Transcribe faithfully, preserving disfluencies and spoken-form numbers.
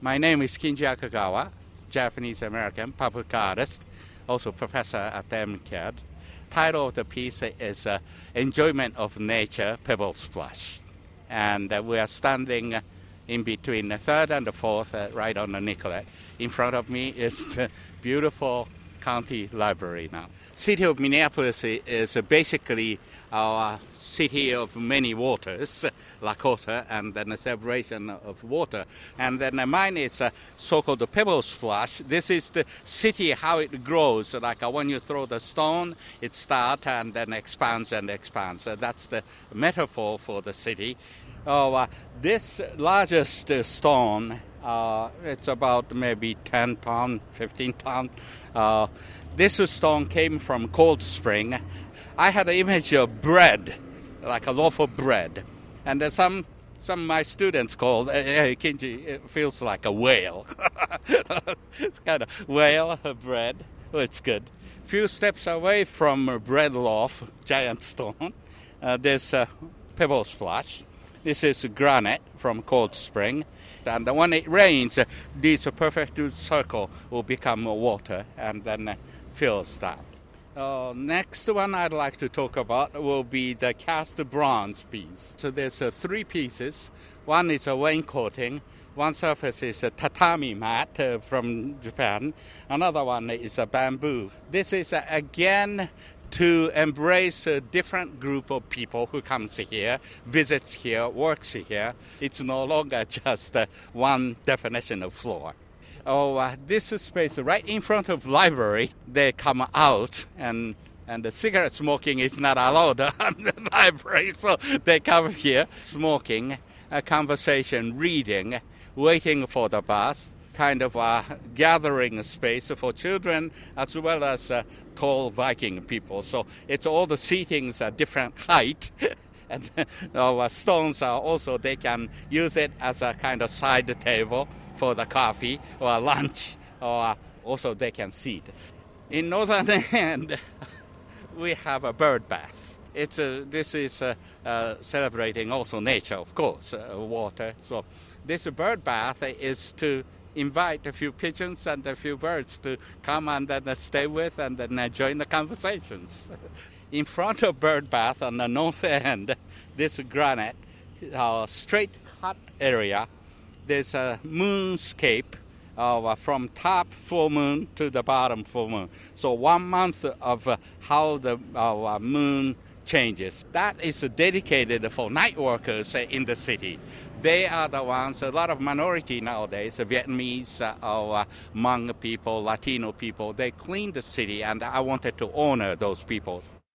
My name is Kinji Akagawa, Japanese-American public artist, also professor at the MCAD. Title of the piece is uh, Enjoyment of Nature, Pebble Splash. And uh, we are standing in between the third and the fourth, uh, right on the Nicollet. In front of me is the beautiful county library now. City of Minneapolis is basically our city of many waters, Lakota, and then a separation of water. And then mine is a so-called Pebble Splash. This is the city, how it grows. Like when you throw the stone, it starts and then expands and expands. So that's the metaphor for the city. Oh, uh, this largest stone, uh, it's about maybe ten ton, fifteen ton. Uh, this stone came from Cold Spring. I had an image of bread, like a loaf of bread. And uh, some some of my students called, hey, Kinji, it feels like a whale. It's kind of whale of bread. Oh, it's good. A few steps away from a bread loaf, giant stone, uh, there's a Pebble Splash. This is granite from Cold Spring. And when it rains, uh, this perfect circle will become water and then uh, fills that. Uh, next one I'd like to talk about will be the cast bronze piece. So there's uh, three pieces. One is a wainscoting. One surface is a tatami mat uh, from Japan. Another one is a bamboo. This is uh, again to embrace a different group of people who comes here, visits here, works here. It's no longer just uh, one definition of floor. Oh, uh, this space right in front of library, they come out and and the cigarette smoking is not allowed at the library, so they come here smoking, a conversation, reading, waiting for the bus, kind of a gathering space for children as well as uh, tall Viking people. So it's all the seatings are different height. And uh, stones are also, they can use it as a kind of side table for the coffee or lunch, or also they can seat. In northern end, we have a bird bath. It's a, this is uh, uh, celebrating also nature, of course, uh, water. So this bird bath is to invite a few pigeons and a few birds to come and then stay with and then join the conversations. In front of bird bath on the north end, this granite, uh, straight cut area, there's a moonscape uh, from top full moon to the bottom full moon. So one month of uh, how the uh, moon changes. That is dedicated for night workers in the city. They are the ones, a lot of minority nowadays, Vietnamese, uh, or uh, Hmong people, Latino people, they clean the city, and I wanted to honor those people.